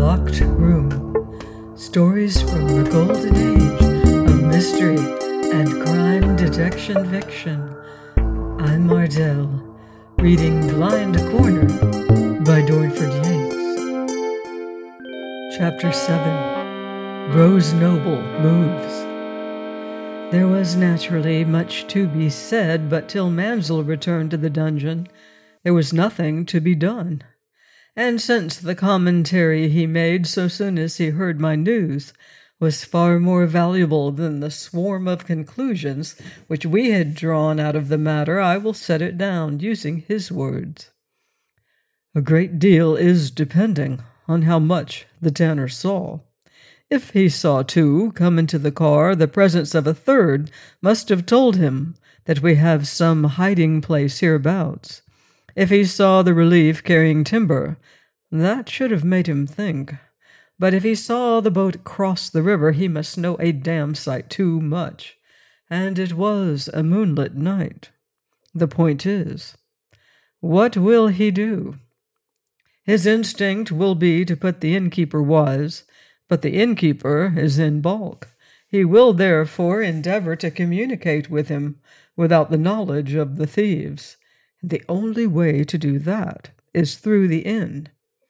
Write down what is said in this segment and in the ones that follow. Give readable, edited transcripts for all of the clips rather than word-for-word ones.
Locked Room. Stories from the golden age of mystery and crime detection fiction. I'm Mardell, reading Blind Corner by Dornford Yates. Chapter 7. Rose Noble Moves. There was naturally much to be said, but till Mansell returned to the dungeon, there was nothing to be done. And since the commentary he made so soon as he heard my news was far more valuable than the swarm of conclusions which we had drawn out of the matter, I will set it down, using his words. A great deal is depending on how much the tanner saw. If he saw two come into the car, the presence of a third must have told him that we have some hiding place hereabouts. If he saw the relief carrying timber, that should have made him think. But if he saw the boat cross the river, he must know a damn sight too much. And it was a moonlit night. The point is, what will he do? His instinct will be to put the innkeeper wise, but the innkeeper is in balk. He will therefore endeavor to communicate with him without the knowledge of the thieves. The only way to do that is through the inn.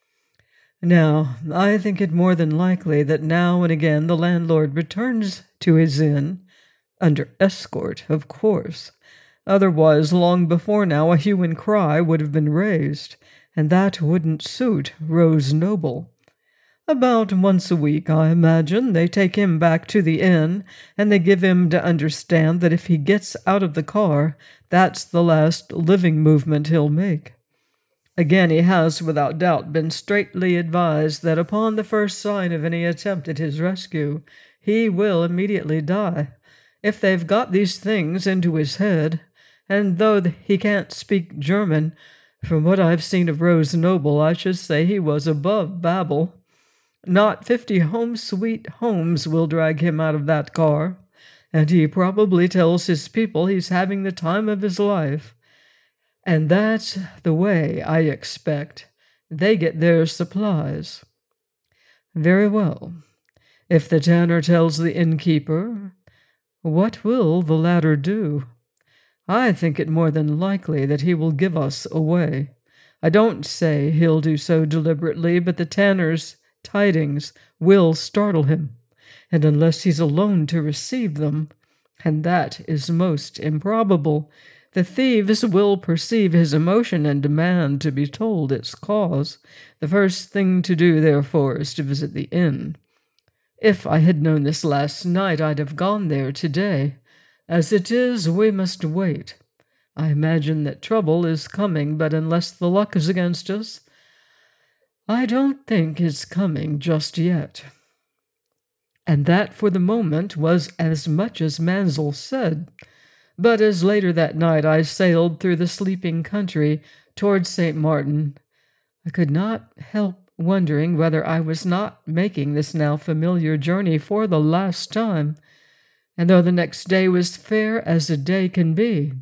Now, I think it more than likely that now and again the landlord returns to his inn, under escort, of course. Otherwise, long before now, a hue and cry would have been raised, and that wouldn't suit Rose Noble. About once a week, I imagine, they take him back to the inn, and they give him to understand that if he gets out of the car, that's the last living movement he'll make. Again, he has, without doubt, been straitly advised that upon the first sign of any attempt at his rescue, he will immediately die. If they've got these things into his head, and though he can't speak German, from what I've seen of Rose Noble, I should say he was above Babel. Not 50 home sweet homes will drag him out of that car, and he probably tells his people he's having the time of his life. And that's the way, I expect, they get their supplies. Very well. If the tanner tells the innkeeper, what will the latter do? I think it more than likely that he will give us away. I don't say he'll do so deliberately, but the tanner's tidings will startle him, and unless he's alone to receive them, and that is most improbable, the thieves will perceive his emotion and demand to be told its cause. The first thing to do, therefore, is to visit the inn. If I had known this last night, I'd have gone there today. As it is, we must wait. I imagine that trouble is coming, but unless the luck is against us, I don't think it's coming just yet. And that, for the moment, was as much as Mansell said. But as later that night I sailed through the sleeping country towards St. Martin, I could not help wondering whether I was not making this now familiar journey for the last time, and though the next day was fair as a day can be,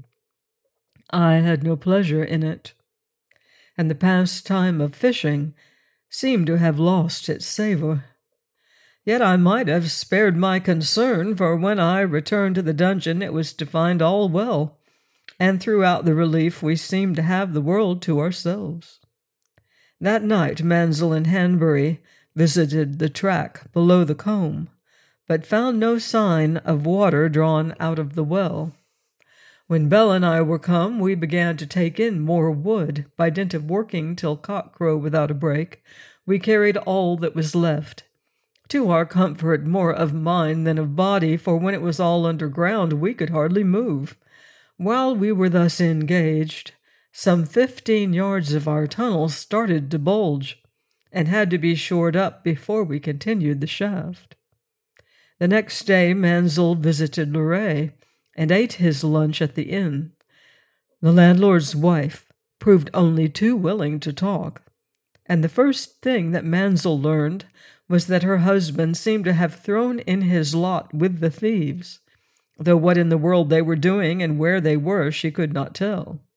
I had no pleasure in it, and the pastime of fishing seemed to have lost its savor. Yet I might have spared my concern, for when I returned to the dungeon it was to find all well, and throughout the relief we seemed to have the world to ourselves. That night Mansell and Hanbury visited the track below the combe, but found no sign of water drawn out of the well. When Bell and I were come, we began to take in more wood. By dint of working till cock-crow without a break, we carried all that was left. To our comfort, more of mind than of body, for when it was all underground we could hardly move. While we were thus engaged, some 15 yards of our tunnel started to bulge, and had to be shored up before we continued the shaft. The next day Mansell visited Luray, and ate his lunch at the inn. The landlord's wife proved only too willing to talk, and the first thing that Mansell learned was that her husband seemed to have thrown in his lot with the thieves, though what in the world they were doing and where they were she could not tell.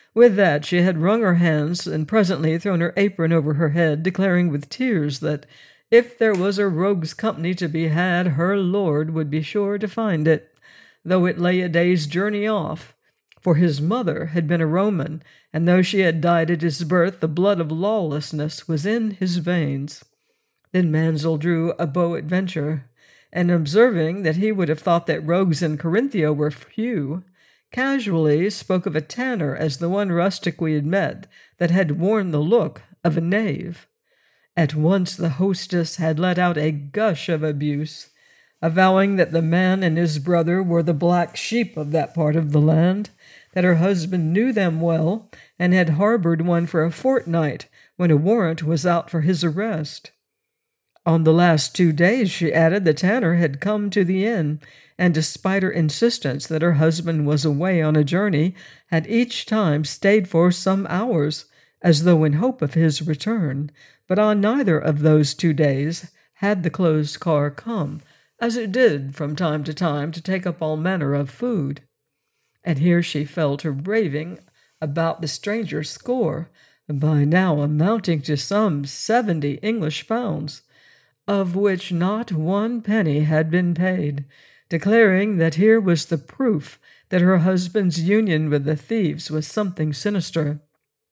With that she had wrung her hands and presently thrown her apron over her head, declaring with tears that if there was a rogue's company to be had, her lord would be sure to find it, though it lay a day's journey off. For his mother had been a Roman, and though she had died at his birth, the blood of lawlessness was in his veins. Then Mansel drew a bow at venture, and observing that he would have thought that rogues in Corinthia were few, casually spoke of a tanner as the one rustic we had met that had worn the look of a knave. At once the hostess had let out a gush of abuse, avowing that the man and his brother were the black sheep of that part of the land, that her husband knew them well, and had harbored one for a fortnight when a warrant was out for his arrest. On the last 2 days, she added, the tanner had come to the inn, and despite her insistence that her husband was away on a journey, had each time stayed for some hours, as though in hope of his return, but on neither of those 2 days had the closed car come, as it did from time to time to take up all manner of food. And here she fell to raving about the stranger's score, by now amounting to some 70 English pounds, of which not 1 penny had been paid, declaring that here was the proof that her husband's union with the thieves was something sinister,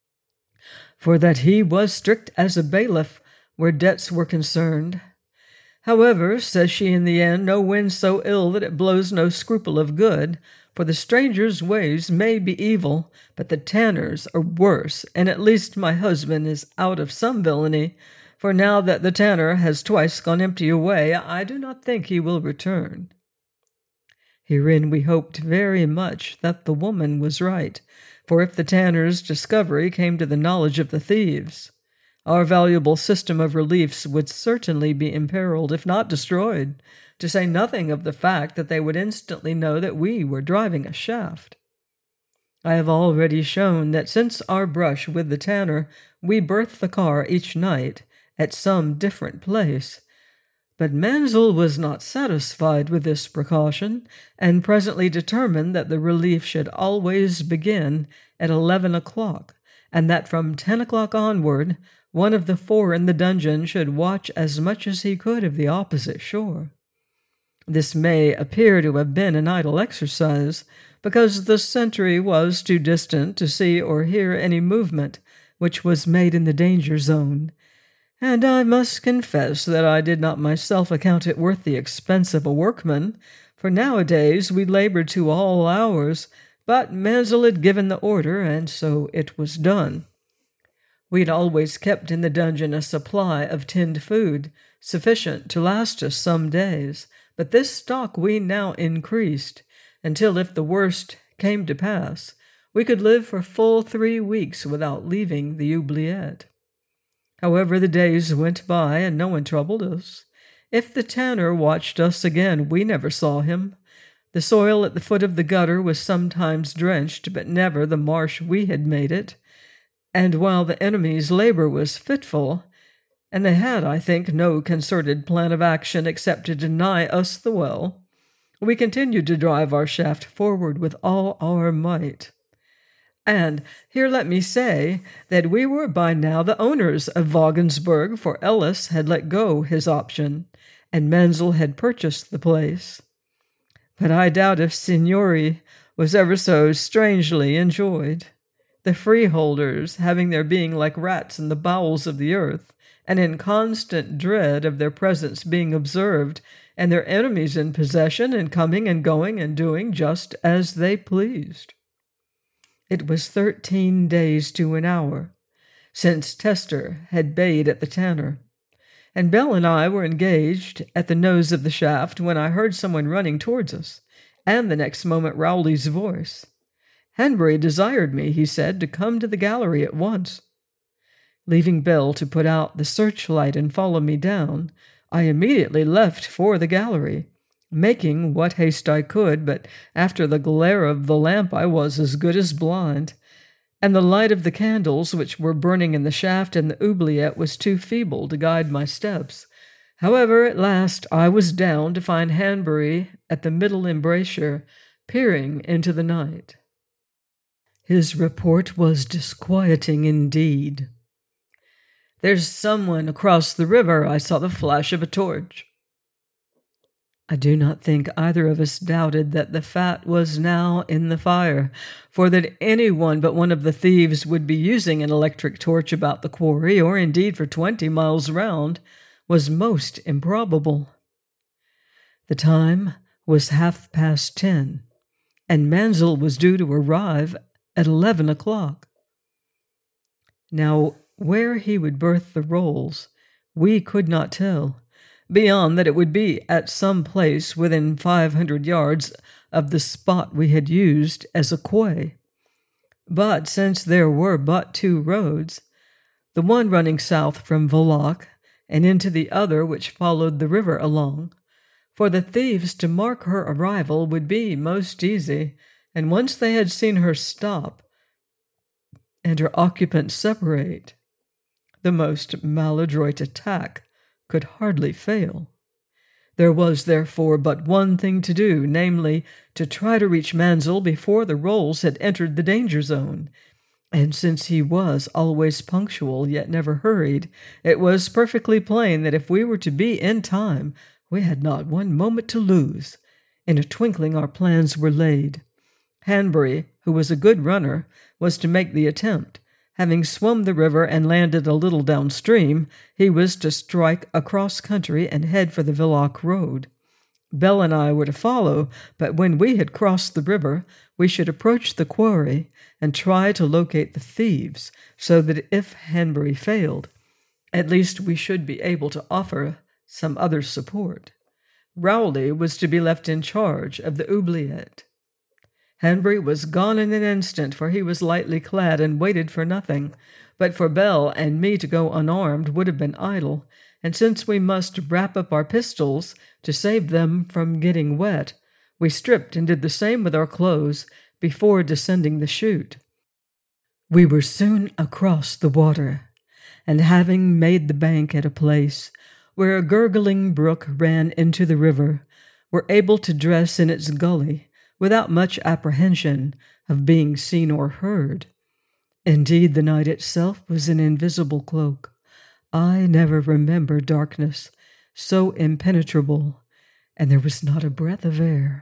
for that he was strict as a bailiff where debts were concerned. However, says she in the end, no wind so ill that it blows no scruple of good, for the stranger's ways may be evil, but the tanner's are worse, and at least my husband is out of some villainy, for now that the tanner has twice gone empty away, I do not think he will return. Herein we hoped very much that the woman was right, for if the tanner's discovery came to the knowledge of the thieves, our valuable system of reliefs would certainly be imperiled, if not destroyed, to say nothing of the fact that they would instantly know that we were driving a shaft. I have already shown that since our brush with the tanner, we berthed the car each night at some different place. But Mansel was not satisfied with this precaution, and presently determined that the relief should always begin at 11 o'clock, and that from 10 o'clock onward, one of the 4 in the dungeon should watch as much as he could of the opposite shore. This may appear to have been an idle exercise, because the sentry was too distant to see or hear any movement which was made in the danger zone, and I must confess that I did not myself account it worth the expense of a workman, for nowadays we labored to all hours, but Mansel had given the order, and so it was done. We had always kept in the dungeon a supply of tinned food, sufficient to last us some days, but this stock we now increased, until if the worst came to pass, we could live for full 3 weeks without leaving the oubliette. However, the days went by, and no one troubled us. If the tanner watched us again, we never saw him. The soil at the foot of the gutter was sometimes drenched, but never the marsh we had made it. And while the enemy's labor was fitful, and they had, I think, no concerted plan of action except to deny us the well, we continued to drive our shaft forward with all our might. And here let me say that we were by now the owners of Wagensburg, for Ellis had let go his option, and Mansel had purchased the place. But I doubt if Signori was ever so strangely enjoyed, the freeholders having their being like rats in the bowels of the earth, and in constant dread of their presence being observed, and their enemies in possession, and coming and going and doing just as they pleased. It was 13 days to an hour since Tester had bayed at the tanner, and Bell and I were engaged at the nose of the shaft when I heard someone running towards us, and the next moment Rowley's voice. Hanbury desired me, he said, to come to the gallery at once. Leaving Bell to put out the searchlight and follow me down, I immediately left for the gallery, making what haste I could, but after the glare of the lamp I was as good as blind, and the light of the candles which were burning in the shaft and the oubliette was too feeble to guide my steps. However, at last I was down to find Hanbury at the middle embrasure, peering into the night. His report was disquieting indeed. "There's someone across the river. I saw the flash of a torch." I do not think either of us doubted that the fat was now in the fire, for that anyone but one of the thieves would be using an electric torch about the quarry, or indeed for 20 miles round, was most improbable. The time was 10:30, and Mansell was due to arrive at 11 o'clock. Now, where he would berth the rolls, we could not tell, beyond that it would be at some place within 500 yards of the spot we had used as a quay. But since there were but two roads, the one running south from Villach and into the other which followed the river along, for the thieves to mark her arrival would be most easy, and once they had seen her stop and her occupants separate, the most maladroit attack could hardly fail. There was, therefore, but one thing to do, namely, to try to reach Mansell before the rolls had entered the danger zone. And since he was always punctual, yet never hurried, it was perfectly plain that if we were to be in time, we had not one moment to lose. In a twinkling our plans were laid. Hanbury, who was a good runner, was to make the attempt. Having swum the river and landed a little downstream, he was to strike across country and head for the Villach road. Bell and I were to follow, but when we had crossed the river, we should approach the quarry and try to locate the thieves, so that if Hanbury failed, at least we should be able to offer some other support. Rowley was to be left in charge of the oubliette. Hanbury was gone in an instant, for he was lightly clad and waited for nothing. But for Bell and me to go unarmed would have been idle, and since we must wrap up our pistols to save them from getting wet, we stripped and did the same with our clothes before descending the chute. We were soon across the water, and having made the bank at a place where a gurgling brook ran into the river, were able to dress in its gully without much apprehension of being seen or heard. Indeed, the night itself was an invisible cloak. I never remember darkness so impenetrable, and there was not a breath of air.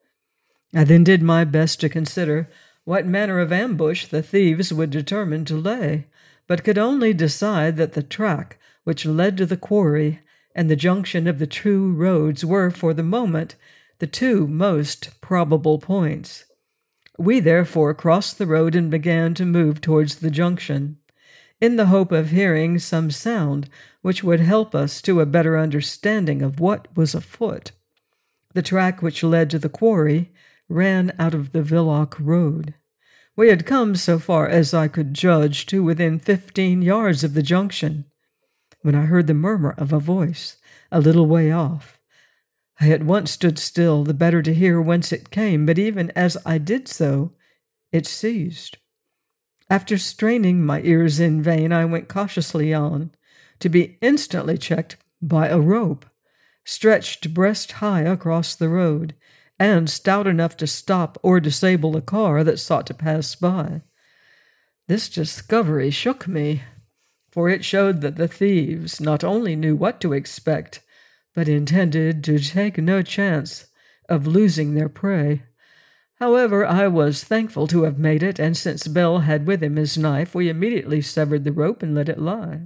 I then did my best to consider what manner of ambush the thieves would determine to lay, but could only decide that the track which led to the quarry and the junction of the two roads were, for the moment, the two most probable points. We therefore crossed the road and began to move towards the junction, in the hope of hearing some sound which would help us to a better understanding of what was afoot. The track which led to the quarry ran out of the Villach road. We had come, so far as I could judge, to within 15 yards of the junction, when I heard the murmur of a voice a little way off. I at once stood still, the better to hear whence it came, but even as I did so, it ceased. After straining my ears in vain, I went cautiously on, to be instantly checked by a rope, stretched breast-high across the road, and stout enough to stop or disable a car that sought to pass by. This discovery shook me, for it showed that the thieves not only knew what to expect, but intended to take no chance of losing their prey. However, I was thankful to have made it, and since Bell had with him his knife, we immediately severed the rope and let it lie.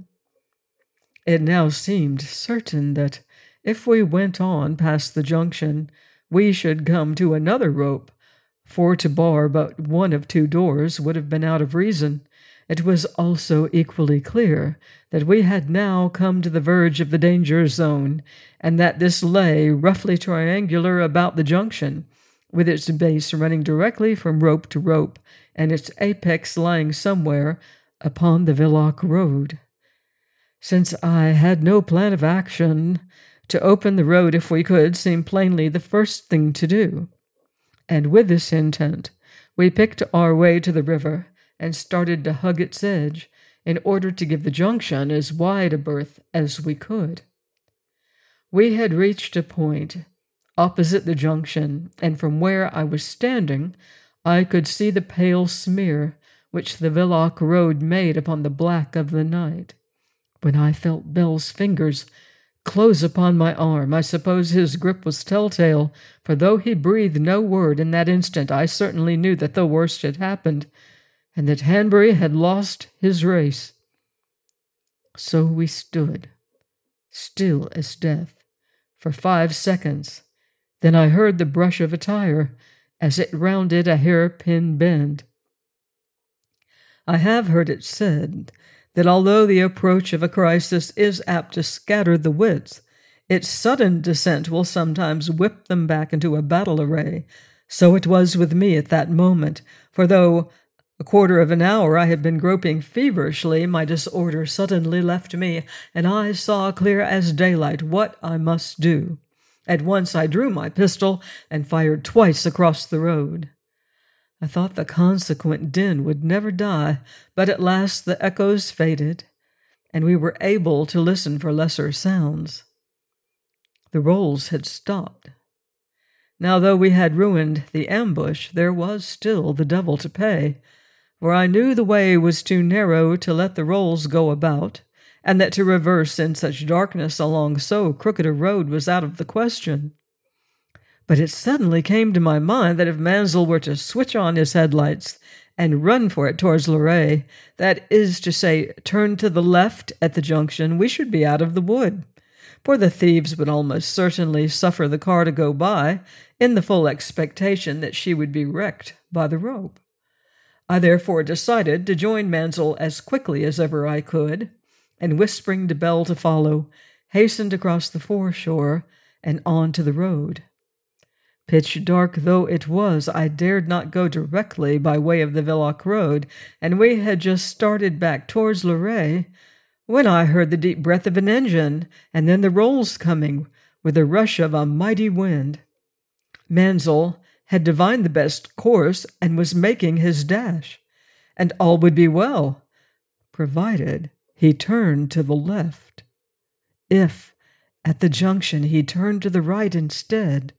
It now seemed certain that if we went on past the junction, we should come to another rope, for to bar but one of two doors would have been out of reason. It was also equally clear that we had now come to the verge of the danger zone, and that this lay roughly triangular about the junction, with its base running directly from rope to rope, and its apex lying somewhere upon the Villach road. Since I had no plan of action, to open the road if we could seemed plainly the first thing to do, and with this intent we picked our way to the river and started to hug its edge in order to give the junction as wide a berth as we could. We had reached a point opposite the junction, and from where I was standing I could see the pale smear which the Villock road made upon the black of the night. When I felt Bell's fingers close upon my arm, I suppose his grip was telltale, for though he breathed no word in that instant, I certainly knew that the worst had happened, and that Hanbury had lost his race. So we stood, still as death, for 5 seconds. Then I heard the brush of a tire as it rounded a hairpin bend. I have heard it said that although the approach of a crisis is apt to scatter the wits, its sudden descent will sometimes whip them back into a battle array. So it was with me at that moment, for though a quarter of an hour I had been groping feverishly, my disorder suddenly left me, and I saw clear as daylight what I must do. At once I drew my pistol and fired twice across the road. I thought the consequent din would never die, but at last the echoes faded, and we were able to listen for lesser sounds. The rolls had stopped. Now, though we had ruined the ambush, there was still the devil to pay, for I knew the way was too narrow to let the rolls go about, and that to reverse in such darkness along so crooked a road was out of the question. But it suddenly came to my mind that if Mansell were to switch on his headlights and run for it towards Luray, that is to say, turn to the left at the junction, we should be out of the wood, for the thieves would almost certainly suffer the car to go by, in the full expectation that she would be wrecked by the rope. I therefore decided to join Mansell as quickly as ever I could, and whispering to Bell to follow, hastened across the foreshore and on to the road. Pitch dark though it was, I dared not go directly by way of the Villock road, and we had just started back towards Luray when I heard the deep breath of an engine, and then the rolls coming with the rush of a mighty wind. Mansell had divined the best course and was making his dash, and all would be well, provided he turned to the left. If, at the junction, he turned to the right instead,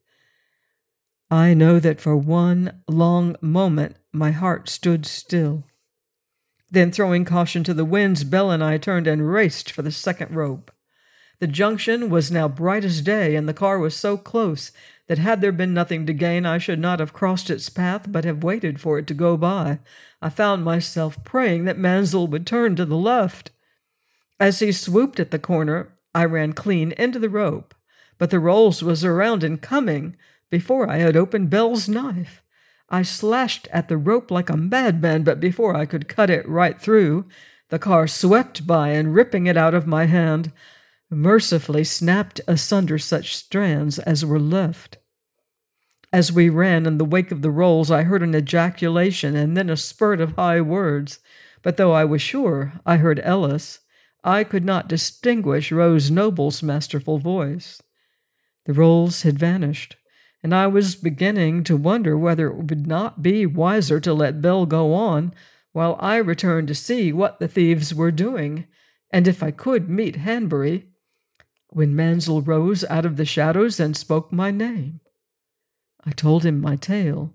I know that for one long moment my heart stood still. Then, throwing caution to the winds, Bell and I turned and raced for the second rope. The junction was now bright as day, and the car was so close that had there been nothing to gain, I should not have crossed its path, but have waited for it to go by. I found myself praying that Mansell would turn to the left. As he swooped at the corner, I ran clean into the rope, but the rolls was around and coming before I had opened Bell's knife. I slashed at the rope like a madman, but before I could cut it right through, the car swept by and, ripping it out of my hand, mercifully snapped asunder such strands as were left. As we ran in the wake of the rolls, I heard an ejaculation and then a spurt of high words, but though I was sure I heard Ellis, I could not distinguish Rose Noble's masterful voice. The rolls had vanished, and I was beginning to wonder whether it would not be wiser to let Bell go on while I returned to see what the thieves were doing, and if I could meet Hanbury, when Mansell rose out of the shadows and spoke my name. I told him my tale.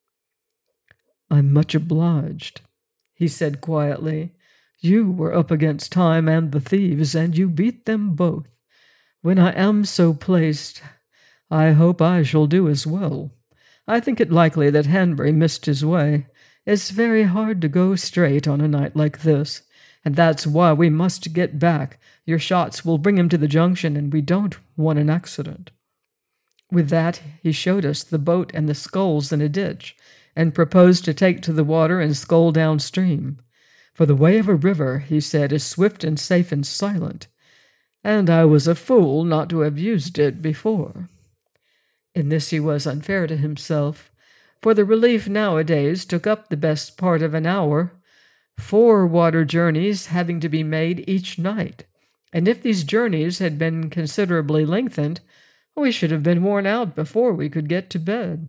"I'm much obliged," he said quietly. "You were up against time and the thieves, and you beat them both. When I am so placed, I hope I shall do as well. I think it likely that Hanbury missed his way. It's very hard to go straight on a night like this, and that's why we must get back. Your shots will bring him to the junction, and we don't want an accident." With that, he showed us the boat and the sculls in a ditch, and proposed to take to the water and scull downstream. For the way of a river, he said, is swift and safe and silent, and I was a fool not to have used it before. In this he was unfair to himself, for the relief nowadays took up the best part of an hour, 4 water journeys having to be made each night, and if these journeys had been considerably lengthened, we should have been worn out before we could get to bed.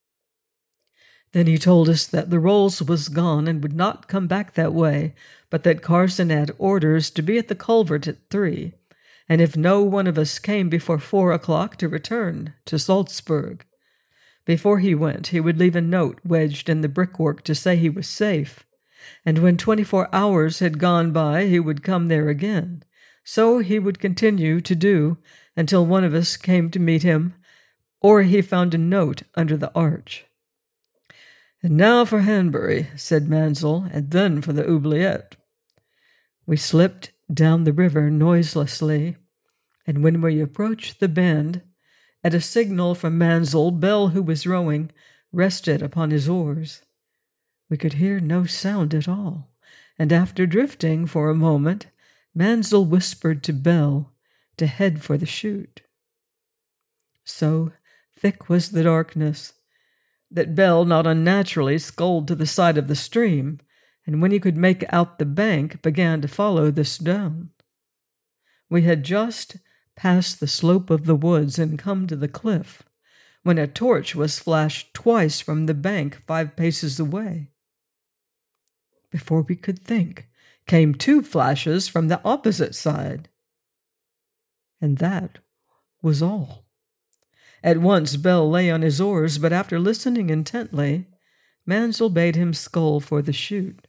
Then he told us that the Rolls was gone and would not come back that way, but that Carson had orders to be at the culvert at 3, and if no one of us came before 4 o'clock, to return to Salzburg. Before he went, he would leave a note wedged in the brickwork to say he was safe, and when 24 hours had gone by, he would come there again. So he would continue to do until one of us came to meet him, or he found a note under the arch. "And now for Hanbury," said Mansell, "and then for the oubliette." We slipped down the river noiselessly, and when we approached the bend, at a signal from Mansell, Bell, who was rowing, rested upon his oars. We could hear no sound at all, and after drifting for a moment, Mansell whispered to Bell to head for the chute. So thick was the darkness that Bell not unnaturally sculled to the side of the stream, and when he could make out the bank, began to follow this down. We had just passed the slope of the woods and come to the cliff, when a torch was flashed twice from the bank 5 paces away. Before we could think, came 2 flashes from the opposite side. And that was all. At once Bell lay on his oars, but after listening intently, Mansell bade him scull for the chute.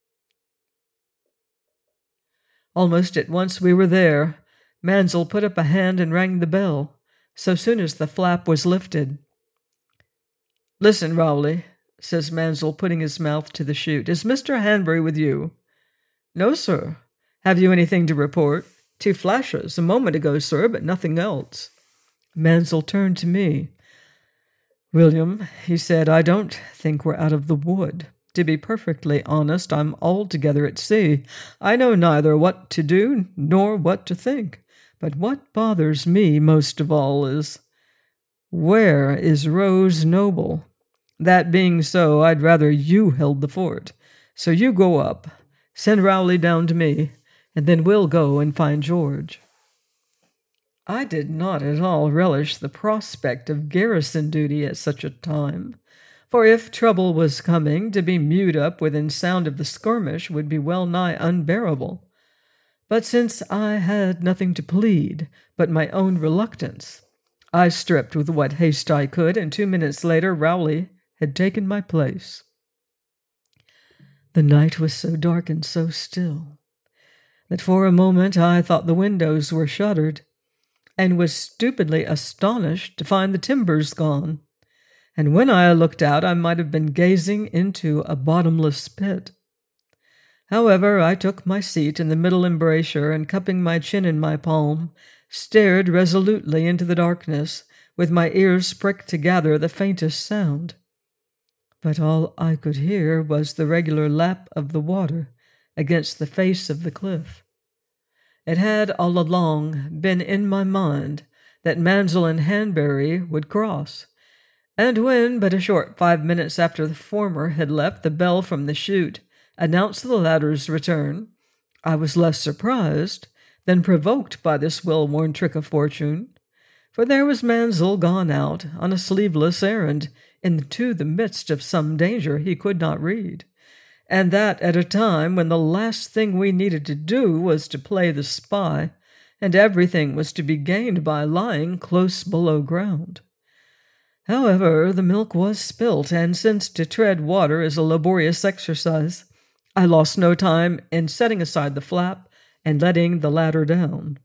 Almost at once we were there. Mansell put up a hand and rang the bell, so soon as the flap was lifted. "Listen, Rowley," says Mansell, putting his mouth to the chute. "Is Mr. Hanbury with you?" "No, sir. Have you anything to report?" "2 flashes, a moment ago, sir, but nothing else." Mansell turned to me. "William," he said, "I don't think we're out of the wood. To be perfectly honest, I'm altogether at sea. I know neither what to do nor what to think. But what bothers me most of all is, where is Rose Noble? That being so, I'd rather you held the fort. So you go up, send Rowley down to me, and then we'll go and find George." I did not at all relish the prospect of garrison duty at such a time, for if trouble was coming, to be mewed up within sound of the skirmish would be well nigh unbearable. But since I had nothing to plead but my own reluctance, I stripped with what haste I could, and 2 minutes later Rowley had taken my place. The night was so dark and so still that for a moment I thought the windows were shuttered, and was stupidly astonished to find the timbers gone, and when I looked out I might have been gazing into a bottomless pit. However, I took my seat in the middle embrasure, and cupping my chin in my palm, stared resolutely into the darkness, with my ears pricked to gather the faintest sound. But all I could hear was the regular lap of the water against the face of the cliff. It had all along been in my mind that Mansell and Hanbury would cross, and when, but a short 5 minutes after the former had left, the bell from the chute announced the latter's return, I was less surprised than provoked by this well-worn trick of fortune, for there was Mansell gone out on a sleeveless errand into the midst of some danger he could not read, and that at a time when the last thing we needed to do was to play the spy, and everything was to be gained by lying close below ground. However, the milk was spilt, and since to tread water is a laborious exercise, I lost no time in setting aside the flap and letting the ladder down.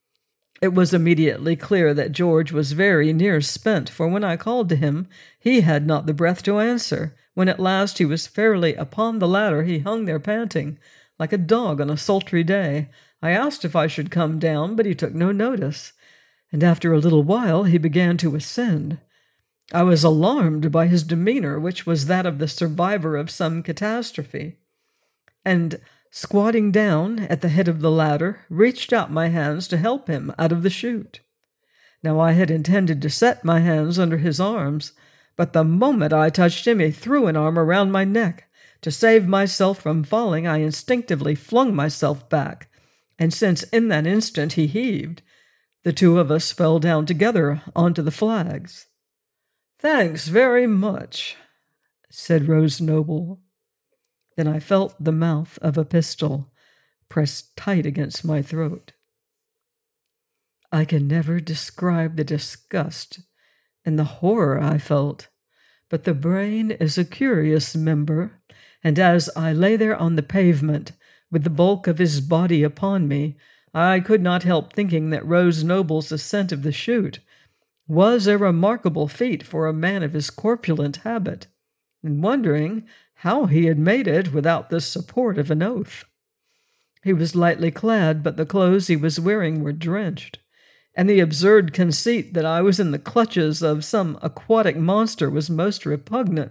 It was immediately clear that George was very near spent, for when I called to him, he had not the breath to answer. When at last he was fairly upon the ladder, he hung there panting, like a dog on a sultry day. I asked if I should come down, but he took no notice, and after a little while he began to ascend. I was alarmed by his demeanor, which was that of the survivor of some catastrophe, and, squatting down at the head of the ladder, reached out my hands to help him out of the chute. Now I had intended to set my hands under his arms, but the moment I touched him, he threw an arm around my neck. To save myself from falling, I instinctively flung myself back, and since in that instant he heaved, the 2 of us fell down together onto the flags. "Thanks very much," said Rose Noble. Then I felt the mouth of a pistol pressed tight against my throat. I can never describe the disgust and the horror I felt But the brain is a curious member, and as I lay there on the pavement, with the bulk of his body upon me, I could not help thinking that Rose Noble's ascent of the chute was a remarkable feat for a man of his corpulent habit, and wondering how he had made it without the support of an oath. He was lightly clad, but the clothes he was wearing were drenched, and the absurd conceit that I was in the clutches of some aquatic monster was most repugnant.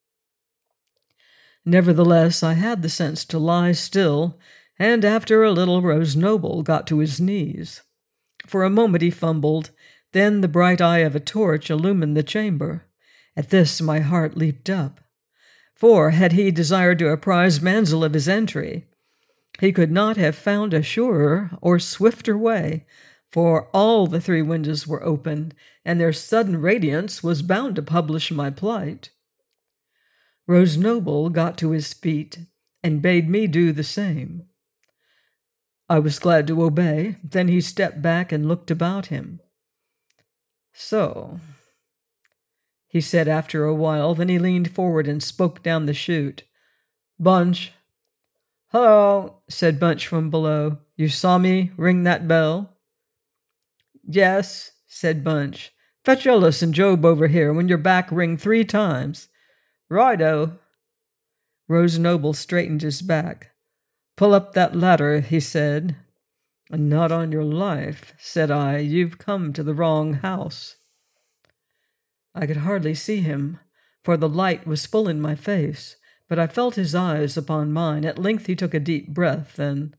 Nevertheless, I had the sense to lie still, and after a little Rose Noble got to his knees. For a moment he fumbled, then the bright eye of a torch illumined the chamber. At this my heart leaped up. For, had he desired to apprise Mansell of his entry, he could not have found a surer or swifter way, for all the three windows were open, and their sudden radiance was bound to publish my plight. Rose Noble got to his feet, and bade me do the same. I was glad to obey. Then he stepped back and looked about him. "So," he said after a while. Then he leaned forward and spoke down the chute. "Bunch." "Hello," said Bunch from below. "You saw me ring that bell?" "Yes," said Bunch. "Fetch Ellis and Job over here. When you're back, ring 3 times. "Righto." Rose Noble straightened his back. "Pull up that ladder," he said. "Not on your life," said I. "You've come to the wrong house." I could hardly see him, for the light was full in my face, but I felt his eyes upon mine. At length he took a deep breath, and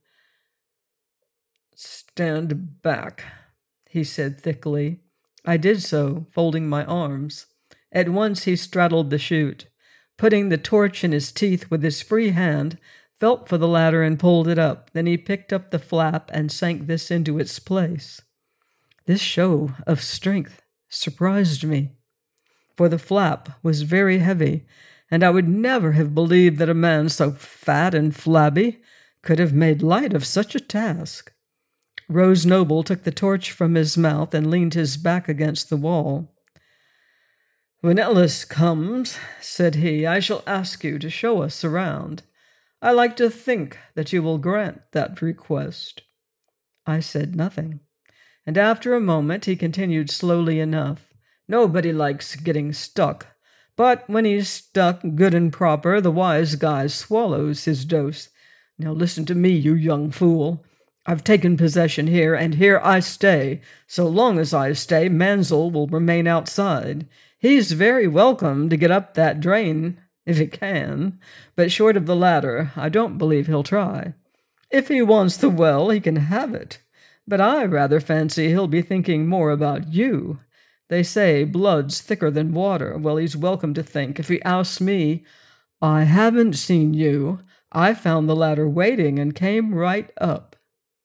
"Stand back," he said thickly. I did so, folding my arms. At once he straddled the chute, putting the torch in his teeth with his free hand, felt for the ladder and pulled it up. Then he picked up the flap and sank this into its place. This show of strength surprised me, for the flap was very heavy, and I would never have believed that a man so fat and flabby could have made light of such a task. Rose Noble took the torch from his mouth and leaned his back against the wall. "When Ellis comes," said he, "I shall ask you to show us around. I like to think that you will grant that request." I said nothing, and after a moment he continued slowly enough. "Nobody likes getting stuck, but when he's stuck good and proper, the wise guy swallows his dose. Now listen to me, you young fool. I've taken possession here, and here I stay. So long as I stay, Mansell will remain outside. He's very welcome to get up that drain if he can, but short of the ladder, I don't believe he'll try. If he wants the well, he can have it, but I rather fancy he'll be thinking more about you. They say blood's thicker than water. Well, he's welcome to think. If he asks me, I haven't seen you. I found the ladder waiting and came right up."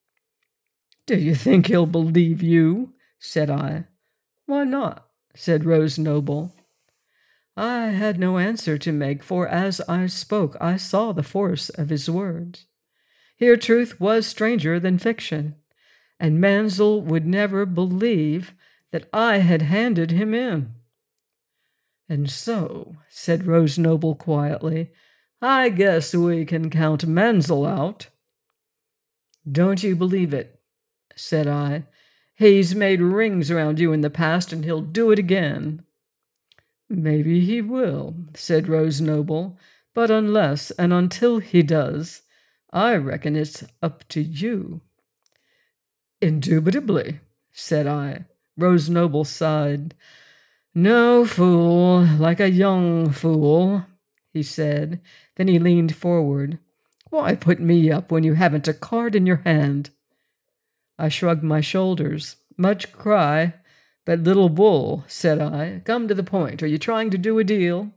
"Do you think he'll believe you?" said I. "Why not?" said Rose Noble. I had no answer to make, for as I spoke I saw the force of his words. Here truth was stranger than fiction, and Mansell would never believe that I had handed him in. "And so," said Rose Noble quietly, "I guess we can count Mansell out." "Don't you believe it," said I. "He's made rings around you in the past, and he'll do it again." "Maybe he will," said Rose Noble, "but unless and until he does, I reckon it's up to you." "Indubitably," said I. Rose Noble sighed. "No, fool, like a young fool," he said. Then he leaned forward. "Why put me up when you haven't a card in your hand?" I shrugged my shoulders. "Much cry, but little wool," said I. "Come to the point. Are you trying to do a deal?"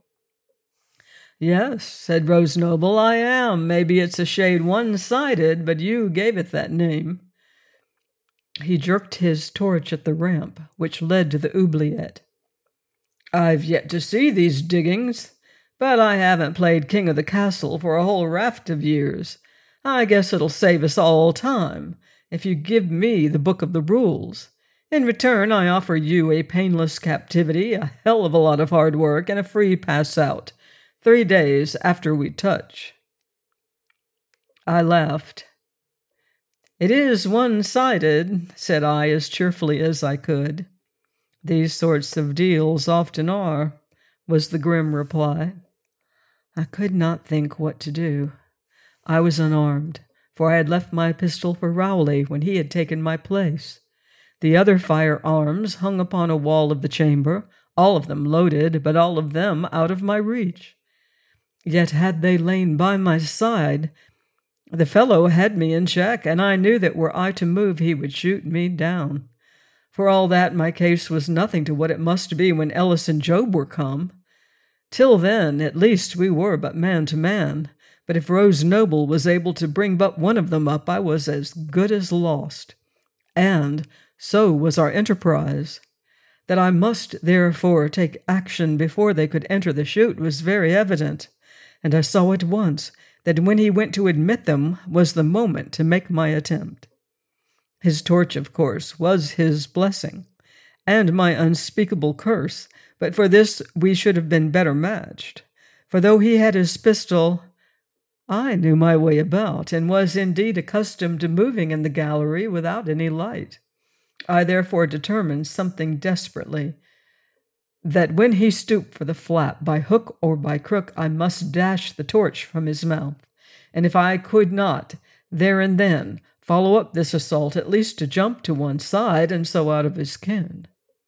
"Yes," said Rose Noble, "I am. Maybe it's a shade one-sided, but you gave it that name." He jerked his torch at the ramp, which led to the oubliette. "I've yet to see these diggings, but I haven't played king of the castle for a whole raft of years. I guess it'll save us all time if you give me the book of the rules. In return, I offer you a painless captivity, a hell of a lot of hard work, and a free pass out, 3 days after we touch." I laughed. "It is one-sided," said I as cheerfully as I could. "These sorts of deals often are," was the grim reply. I could not think what to do. I was unarmed, for I had left my pistol for Rowley when he had taken my place. The other firearms hung upon a wall of the chamber, all of them loaded, but all of them out of my reach. Yet had they lain by my side, the fellow had me in check, and I knew that were I to move he would shoot me down. For all that, my case was nothing to what it must be when Ellis and Job were come. Till then, at least, we were but man to man, but if Rose Noble was able to bring but one of them up, I was as good as lost. And so was our enterprise. That I must therefore take action before they could enter the chute was very evident, and I saw at once that when he went to admit them was the moment to make my attempt. His torch, of course, was his blessing, and my unspeakable curse, but for this we should have been better matched. For though he had his pistol, I knew my way about, and was indeed accustomed to moving in the gallery without any light. I therefore determined something desperately, that when he stooped for the flap, by hook or by crook, I must dash the torch from his mouth, and if I could not, there and then, follow up this assault, at least to jump to one side, and so out of his ken.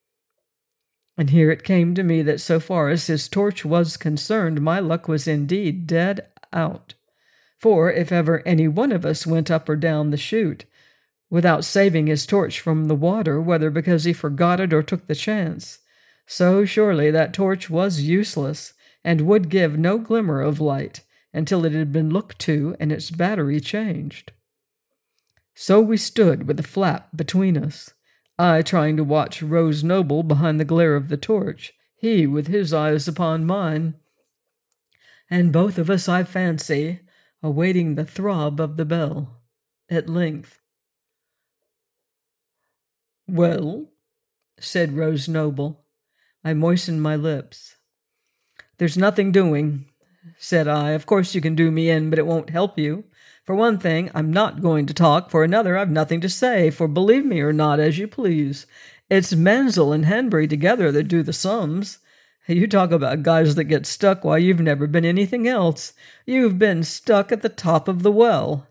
And here it came to me that so far as his torch was concerned, my luck was indeed dead out. For if ever any one of us went up or down the chute, without saving his torch from the water, whether because he forgot it or took the chance, so surely that torch was useless, and would give no glimmer of light until it had been looked to and its battery changed. So we stood with the flap between us, I trying to watch Rose Noble behind the glare of the torch, he with his eyes upon mine, and both of us, I fancy, awaiting the throb of the bell. At length, "Well?" said Rose Noble. I moistened my lips. "There's nothing doing," said I. "Of course you can do me in, but it won't help you. For one thing, I'm not going to talk. For another, I've nothing to say, for believe me or not, as you please, it's Menzel and Hanbury together that do the sums. You talk about guys that get stuck, why, you've never been anything else. You've been stuck at the top of the well."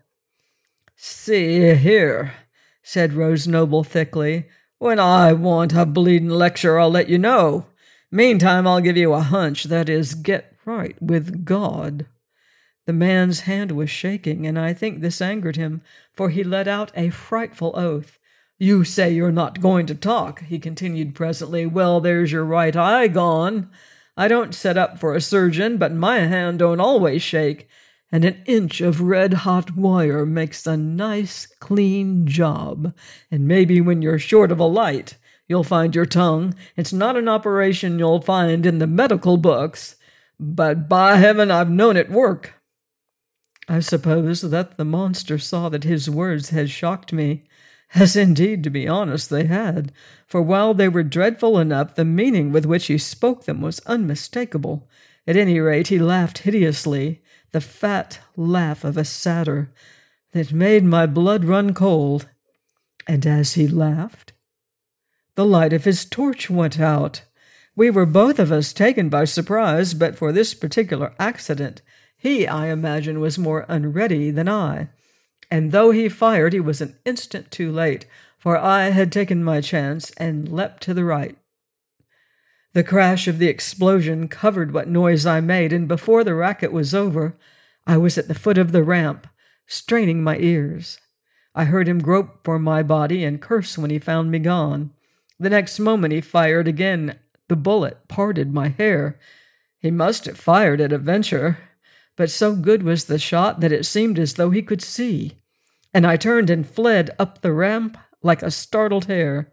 "See here," said Rose Noble thickly, "when I want a bleeding lecture, I'll let you know. Meantime, I'll give you a hunch, that is, get right with God." The man's hand was shaking, and I think this angered him, for he let out a frightful oath. "You say you're not going to talk," he continued presently. "Well, there's your right eye gone. I don't set up for a surgeon, but my hand don't always shake, and an inch of red-hot wire makes a nice, clean job. And maybe when you're short of a light, you'll find your tongue. It's not an operation you'll find in the medical books, but by heaven, I've known it work." I suppose that the monster saw that his words had shocked me, as indeed, to be honest, they had, for while they were dreadful enough, the meaning with which he spoke them was unmistakable. At any rate, he laughed hideously, the fat laugh of a satyr, that made my blood run cold. And as he laughed, the light of his torch went out. We were both of us taken by surprise, but for this particular accident, he, I imagine, was more unready than I, and though he fired, he was an instant too late, for I had taken my chance and leapt to the right. The crash of the explosion covered what noise I made, and before the racket was over, I was at the foot of the ramp, straining my ears. I heard him grope for my body and curse when he found me gone. The next moment he fired again. The bullet parted my hair. He must have fired at a venture, but so good was the shot that it seemed as though he could see, and I turned and fled up the ramp like a startled hare.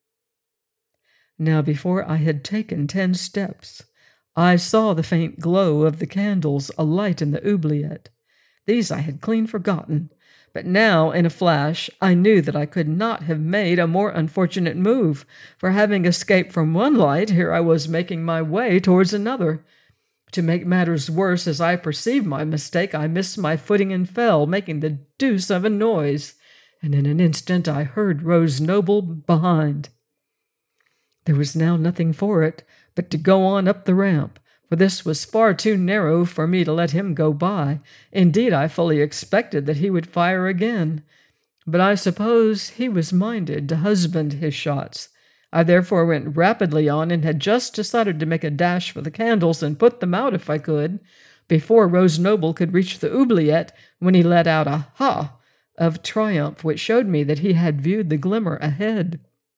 Now, before I had taken 10 steps, I saw the faint glow of the candles alight in the oubliette. These I had clean forgotten, But now, in a flash, I knew that I could not have made a more unfortunate move, for having escaped from one light, here I was making my way towards another. To make matters worse, as I perceived my mistake, I missed my footing and fell, making the deuce of a noise, and in an instant I heard Rose Noble behind. There was now nothing for it but to go on up the ramp, for this was far too narrow for me to let him go by. Indeed, I fully expected that he would fire again, but I suppose he was minded to husband his shots. I therefore went rapidly on, and had just decided to make a dash for the candles and put them out if I could, before Rose Noble could reach the oubliette, when he let out a ha of triumph, which showed me that he had viewed the glimmer ahead.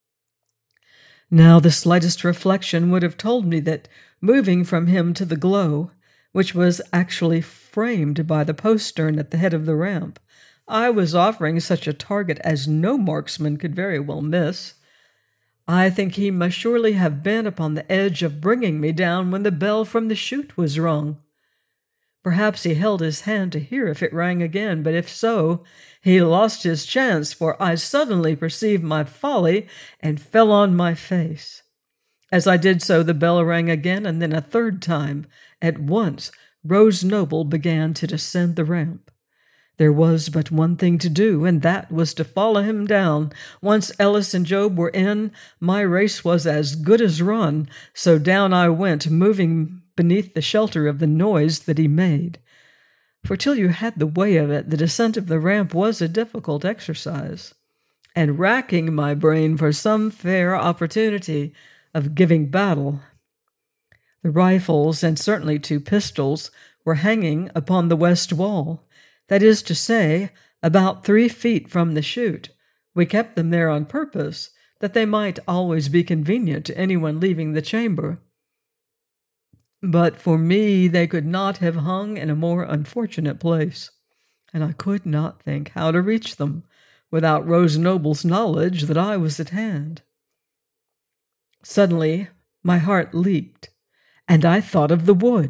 Now the slightest reflection would have told me that, moving from him to the glow, which was actually framed by the postern at the head of the ramp, I was offering such a target as no marksman could very well miss. I think he must surely have been upon the edge of bringing me down when the bell from the chute was rung. Perhaps he held his hand to hear if it rang again, but if so, he lost his chance, for I suddenly perceived my folly and fell on my face. As I did so, the bell rang again, and then a third time. At once, Rose Noble began to descend the ramp. There was but one thing to do, and that was to follow him down. Once Ellis and Job were in, my race was as good as run, so down I went, moving beneath the shelter of the noise that he made. For till you had the way of it, the descent of the ramp was a difficult exercise, and racking my brain for some fair opportunity of giving battle. The rifles, and certainly 2 pistols, were hanging upon the west wall, that is to say, about 3 feet from the chute. We kept them there on purpose, that they might always be convenient to anyone leaving the chamber. But for me they could not have hung in a more unfortunate place, and I could not think how to reach them without Rose Noble's knowledge that I was at hand. Suddenly my heart leaped, and I thought of the wood.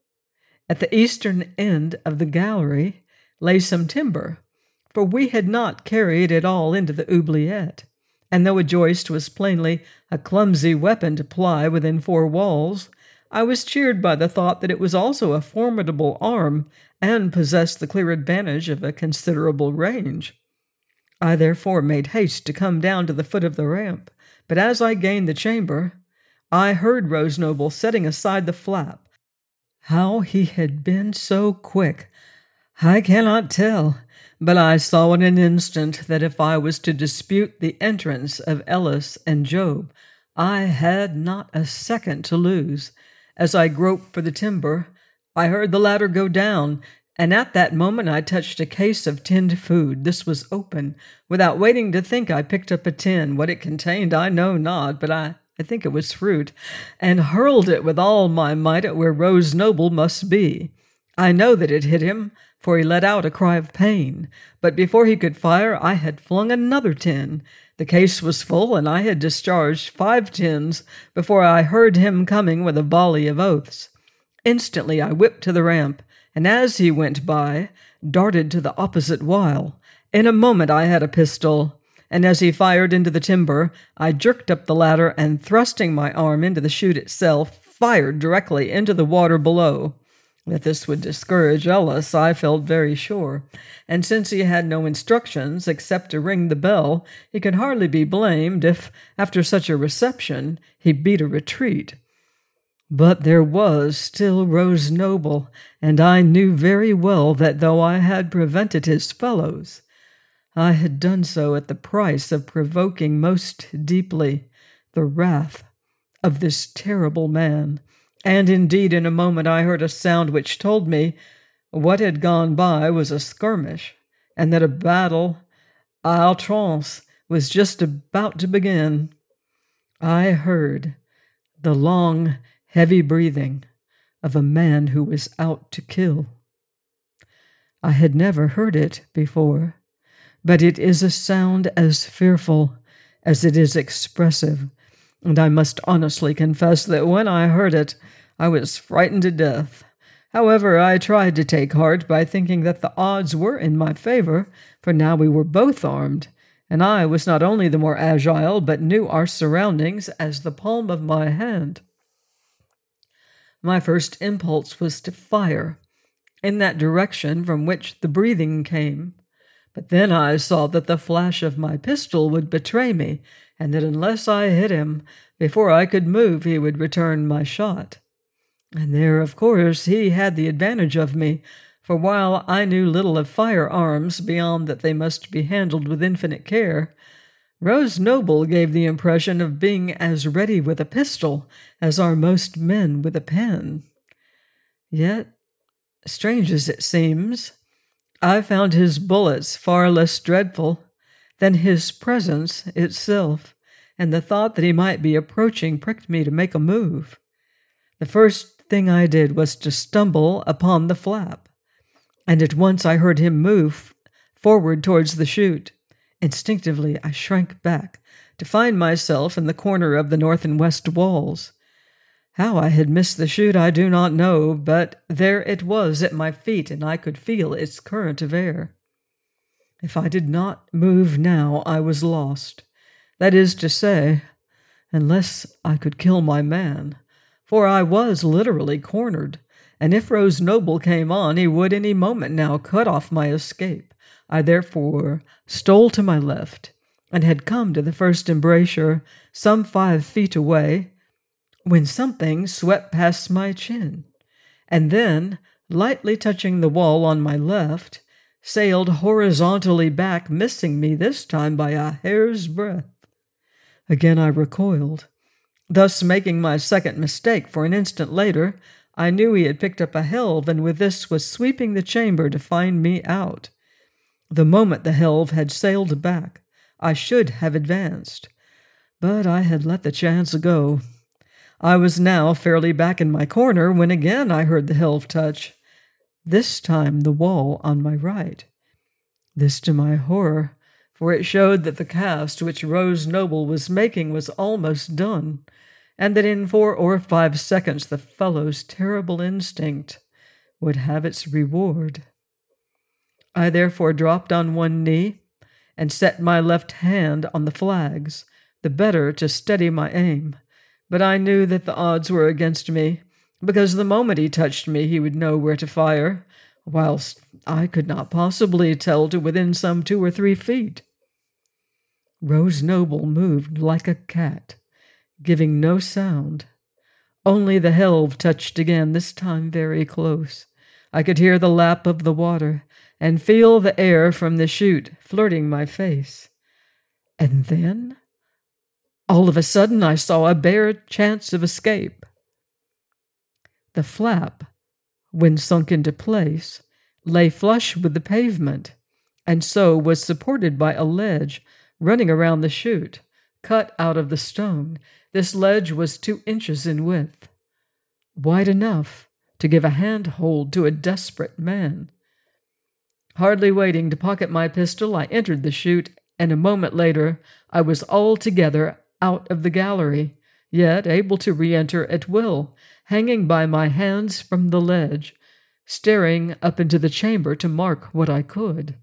At the eastern end of the gallery lay some timber, for we had not carried it all into the oubliette, and though a joist was plainly a clumsy weapon to ply within 4 walls, I was cheered by the thought that it was also a formidable arm, and possessed the clear advantage of a considerable range. I therefore made haste to come down to the foot of the ramp, but as I gained the chamber, I heard Rose Noble setting aside the flap. How he had been so quick, I cannot tell, but I saw in an instant that if I was to dispute the entrance of Ellis and Job, I had not a second to lose. As I groped for the timber, I heard the ladder go down, and at that moment I touched a case of tinned food. This was open. Without waiting to think, I picked up a tin. What it contained I know not, but I think it was fruit, and hurled it with all my might at where Rose Noble must be. I know that it hit him, for he let out a cry of pain, but before he could fire, I had flung another tin. The case was full, and I had discharged 5 tins before I heard him coming with a volley of oaths. Instantly I whipped to the ramp, and as he went by, darted to the opposite wile. In a moment I had a pistol, and as he fired into the timber, I jerked up the ladder, and thrusting my arm into the chute itself, fired directly into the water below. That this would discourage Ellis, I felt very sure, and since he had no instructions except to ring the bell, he could hardly be blamed if, after such a reception, he beat a retreat. But there was still Rose Noble, and I knew very well that though I had prevented his fellows, I had done so at the price of provoking most deeply the wrath of this terrible man. And indeed, in a moment I heard a sound which told me what had gone by was a skirmish, and that a battle à outrance was just about to begin. I heard the long, heavy breathing of a man who was out to kill. I had never heard it before, but it is a sound as fearful as it is expressive, and I must honestly confess that when I heard it, I was frightened to death. However, I tried to take heart by thinking that the odds were in my favor, for now we were both armed, and I was not only the more agile, but knew our surroundings as the palm of my hand. My first impulse was to fire in that direction from which the breathing came. But then I saw that the flash of my pistol would betray me, and that unless I hit him, before I could move, he would return my shot. And there, of course, he had the advantage of me, for while I knew little of firearms beyond that they must be handled with infinite care, Rose Noble gave the impression of being as ready with a pistol as are most men with a pen. Yet, strange as it seems, I found his bullets far less dreadful than his presence itself, and the thought that he might be approaching pricked me to make a move. The first thing I did was to stumble upon the flap, and at once I heard him move forward towards the chute. Instinctively, I shrank back to find myself in the corner of the north and west walls. How I had missed the chute I do not know, but there it was at my feet, and I could feel its current of air. If I did not move now, I was lost. That is to say, unless I could kill my man, for I was literally cornered, and if Rose Noble came on, he would any moment now cut off my escape. I therefore stole to my left, and had come to the first embrasure some 5 feet away, when something swept past my chin, and then, lightly touching the wall on my left, sailed horizontally back, missing me this time by a hair's breadth. Again I recoiled, thus making my second mistake, for an instant later I knew he had picked up a helve, and with this was sweeping the chamber to find me out. The moment the helve had sailed back, I should have advanced, but I had let the chance go. I was now fairly back in my corner when again I heard the helve touch, this time the wall on my right. This to my horror, for it showed that the cast which Rose Noble was making was almost done, and that in 4 or 5 seconds the fellow's terrible instinct would have its reward. I therefore dropped on one knee and set my left hand on the flags, the better to steady my aim. But I knew that the odds were against me, because the moment he touched me he would know where to fire, whilst I could not possibly tell to within some 2 or 3 feet. Rose Noble moved like a cat, giving no sound. Only the helve touched again, this time very close. I could hear the lap of the water, and feel the air from the chute flirting my face. And then, all of a sudden, I saw a bare chance of escape. The flap, when sunk into place, lay flush with the pavement, and so was supported by a ledge running around the chute, cut out of the stone. This ledge was 2 inches in width, wide enough to give a hand-hold to a desperate man. Hardly waiting to pocket my pistol, I entered the chute, and a moment later I was altogether out of the gallery, yet able to re-enter at will, hanging by my hands from the ledge, staring up into the chamber to mark what I could.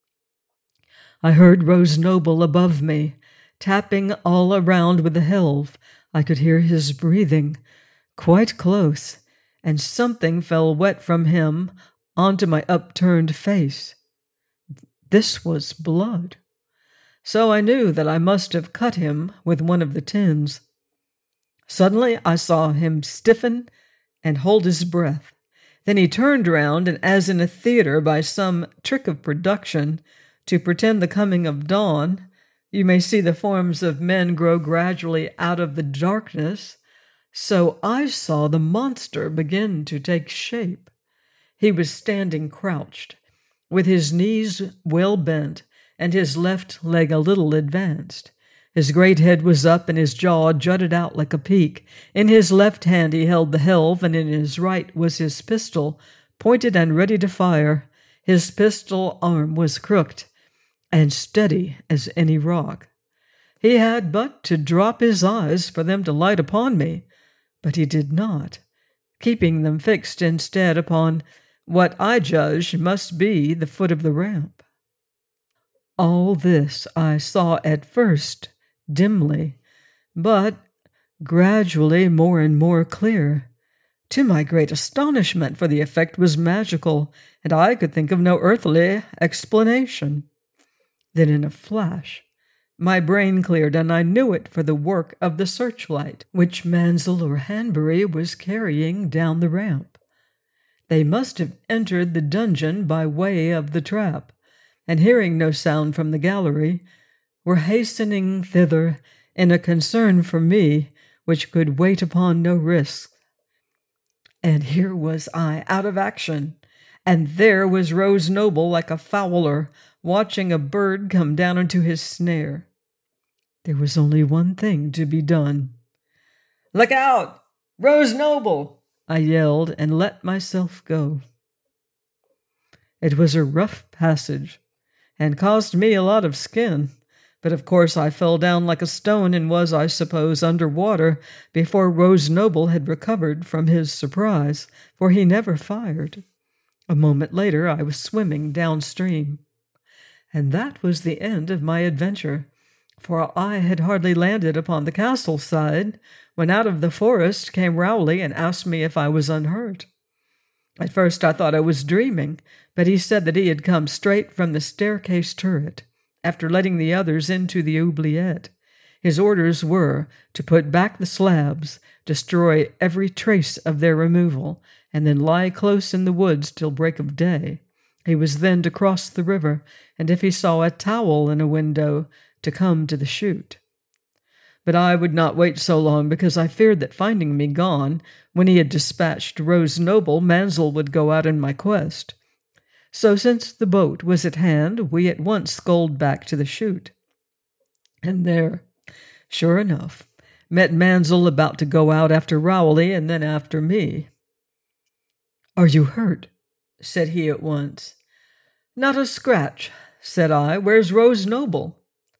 I heard Rose Noble above me, tapping all around with the helve. I could hear his breathing, quite close, and something fell wet from him onto my upturned face. This was blood. So I knew that I must have cut him with one of the tins. Suddenly I saw him stiffen and hold his breath. Then he turned round, and as in a theater by some trick of production, to pretend the coming of dawn, you may see the forms of men grow gradually out of the darkness, so I saw the monster begin to take shape. He was standing crouched, with his knees well bent and his left leg a little advanced. His great head was up, and his jaw jutted out like a peak. In his left hand he held the helve, and in his right was his pistol, pointed and ready to fire. His pistol arm was crooked and steady as any rock. He had but to drop his eyes for them to light upon me, but he did not. keeping them fixed instead upon what I judged must be the foot of the ramp. All this I saw at first dimly, but gradually more and more clear, to my great astonishment, for the effect was magical, and I could think of no earthly explanation. Then in a flash, my brain cleared, and I knew it for the work of the searchlight, which Mansell or Hanbury was carrying down the ramp. They must have entered the dungeon by way of the trap, and hearing no sound from the gallery, were hastening thither in a concern for me which could wait upon no risk. And here was I out of action, and there was Rose Noble like a fowler watching a bird come down into his snare. There was only one thing to be done. "Look out! Rose Noble!" I yelled, and let myself go. It was a rough passage, and cost me a lot of skin, but of course I fell down like a stone and was, I suppose, under water before Rose Noble had recovered from his surprise, for he never fired. A moment later I was swimming downstream. And that was the end of my adventure, for I had hardly landed upon the castle side when out of the forest came Rowley and asked me if I was unhurt. At first I thought I was dreaming, but he said that he had come straight from the staircase turret, after letting the others into the oubliette. His orders were to put back the slabs, destroy every trace of their removal, and then lie close in the woods till break of day. He was then to cross the river, and if he saw a towel in a window, to come to the chute. But I would not wait so long, because I feared that finding me gone, when he had dispatched Rose Noble, Mansell would go out in my quest. So since the boat was at hand, we at once sculled back to the chute. And there, sure enough, met Mansell about to go out after Rowley and then after me. "Are you hurt?" said he at once. "Not a scratch," said I. "Where's Rose Noble?"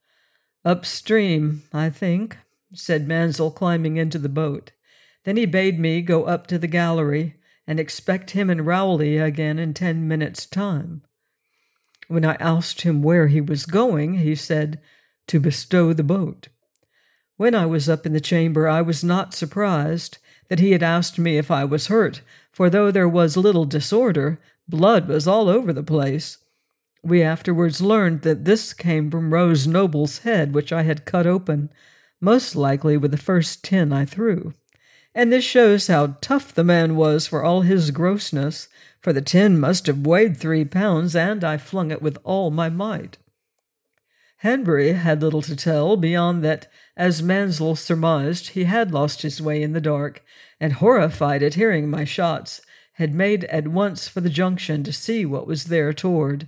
"Upstream, I think," said Mansell, climbing into the boat. Then he bade me go up to the gallery and expect him and Rowley again in 10 minutes' time. When I asked him where he was going, he said, "To bestow the boat." When I was up in the chamber, I was not surprised that he had asked me if I was hurt, for though there was little disorder, blood was all over the place. We afterwards learned that this came from Rose Noble's head, which I had cut open, most likely with the first tin I threw. And this shows how tough the man was for all his grossness, for the tin must have weighed 3 pounds, and I flung it with all my might. Hanbury had little to tell, beyond that, as Mansell surmised, he had lost his way in the dark, and, horrified at hearing my shots, had made at once for the junction to see what was there toward.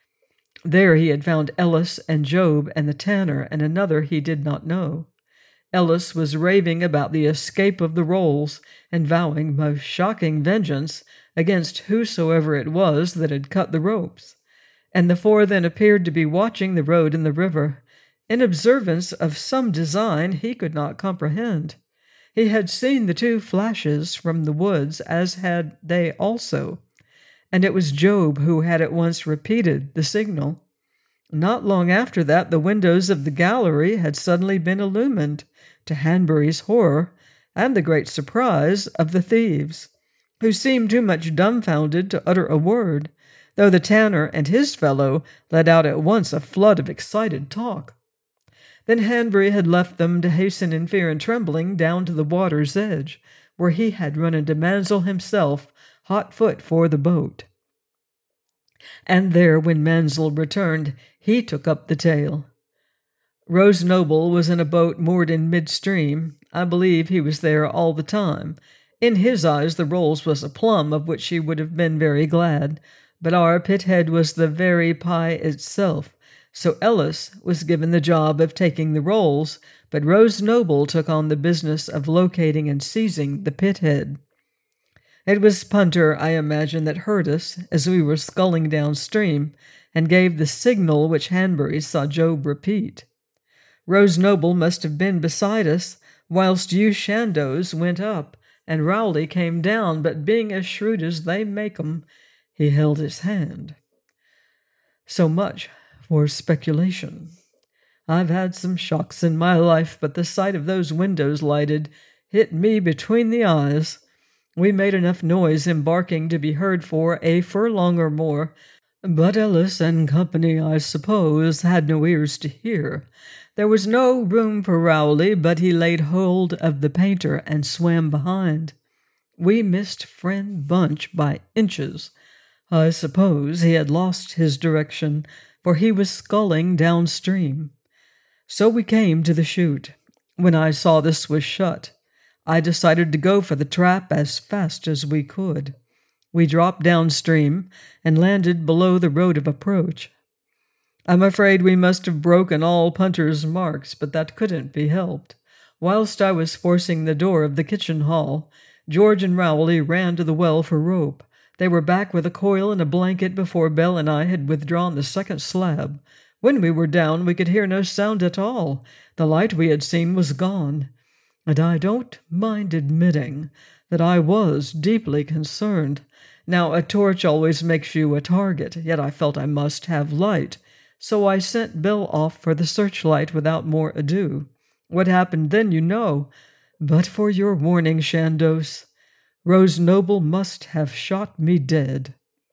There he had found Ellis and Job and the tanner and another he did not know. Ellis was raving about the escape of the rolls, and vowing most shocking vengeance against whosoever it was that had cut the ropes. And the four then appeared to be watching the road and the river, in observance of some design he could not comprehend. He had seen the 2 flashes from the woods, as had they also, and it was Job who had at once repeated the signal. Not long after that, the windows of the gallery had suddenly been illumined, to Hanbury's horror and the great surprise of the thieves, who seemed too much dumbfounded to utter a word, though the tanner and his fellow let out at once a flood of excited talk. Then Hanbury had left them to hasten in fear and trembling down to the water's edge, where he had run into Mansell himself, hot foot for the boat. And there, when Mansell returned, he took up the tale. Rose Noble was in a boat moored in midstream. I believe he was there all the time. In his eyes the rolls was a plum, of which he would have been very glad, but our Pithead was the very pie itself, so Ellis was given the job of taking the rolls, but Rose Noble took on the business of locating and seizing the Pithead. It was Punter, I imagine, that heard us as we were sculling downstream, and gave the signal which Hanbury saw Job repeat. Rose Noble must have been beside us, whilst you Shandos went up, and Rowley came down, but being as shrewd as they make 'em, he held his hand. So much for speculation. I've had some shocks in my life, but the sight of those windows lighted hit me between the eyes. We made enough noise embarking to be heard for a furlong or more, but Ellis and company, I suppose, had no ears to hear. There was no room for Rowley, but he laid hold of the painter and swam behind. We missed friend Bunch by inches. I suppose he had lost his direction, for he was sculling downstream. So we came to the chute. When I saw this was shut, I decided to go for the trap as fast as we could. We dropped downstream and landed below the road of approach. I'm afraid we must have broken all Punter's marks, but that couldn't be helped. Whilst I was forcing the door of the kitchen hall, George and Rowley ran to the well for rope. They were back with a coil and a blanket before Belle and I had withdrawn the second slab. When we were down, we could hear no sound at all. The light we had seen was gone, and I don't mind admitting that I was deeply concerned. Now, a torch always makes you a target, yet I felt I must have light, so I sent Belle off for the searchlight without more ado. What happened then you know, but for your warning, Chandos, Rose Noble must have shot me dead.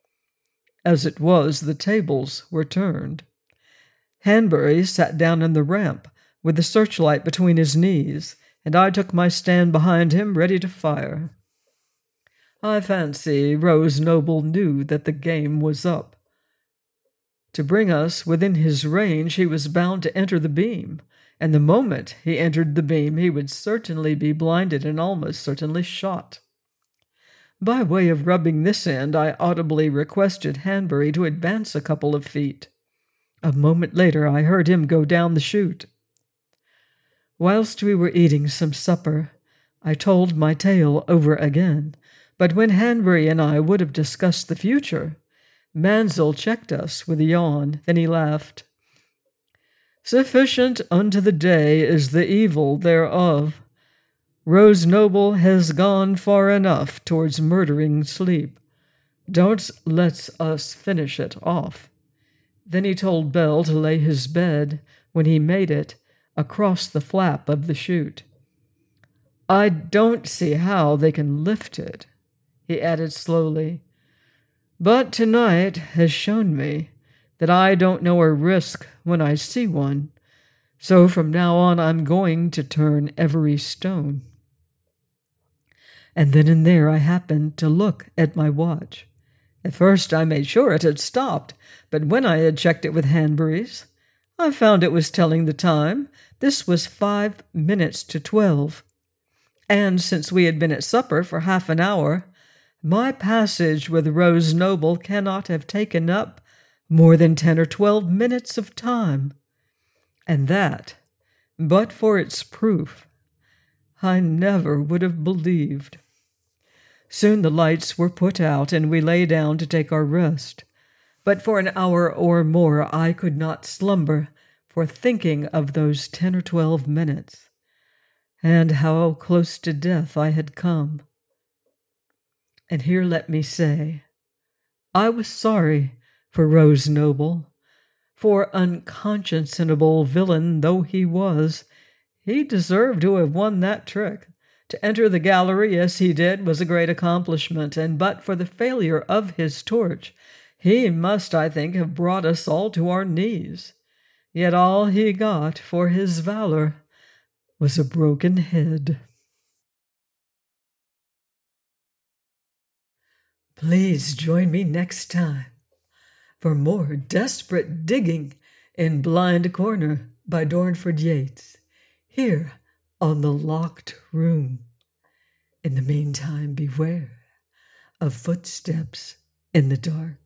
As it was, the tables were turned. Hanbury sat down on the ramp, with the searchlight between his knees, and I took my stand behind him, ready to fire. I fancy Rose Noble knew that the game was up. To bring us within his range, he was bound to enter the beam, and the moment he entered the beam, he would certainly be blinded and almost certainly shot. By way of rubbing this end, I audibly requested Hanbury to advance a couple of feet. A moment later, I heard him go down the chute. Whilst we were eating some supper, I told my tale over again, but when Hanbury and I would have discussed the future, Mansell checked us with a yawn. Then he laughed. "Sufficient unto the day is the evil thereof. Rose Noble has gone far enough towards murdering sleep. Don't let us finish it off." Then he told Belle to lay his bed, when he made it, across the flap of the chute. "I don't see how they can lift it," he added slowly, "but tonight has shown me that I don't know a risk when I see one, so from now on I'm going to turn every stone." And then and there I happened to look at my watch. At first I made sure it had stopped, but when I had checked it with Hanbury's, I found it was telling the time. This was 5 minutes to 12. And since we had been at supper for half an hour, my passage with Rose Noble cannot have taken up more than 10 or 12 minutes of time. And that, but for its proof, I never would have believed. Soon the lights were put out, and we lay down to take our rest. But for an hour or more I could not slumber for thinking of those 10 or 12 minutes, and how close to death I had come. And here let me say, I was sorry for Rose Noble, for unconscionable villain though he was, he deserved to have won that trick. To enter the gallery as he did was a great accomplishment, and but for the failure of his torch, he must, I think, have brought us all to our knees. Yet all he got for his valor was a broken head. Please join me next time for more desperate digging in Blind Corner by Dornford Yates, here on The Locked Room. In the meantime, beware of footsteps in the dark.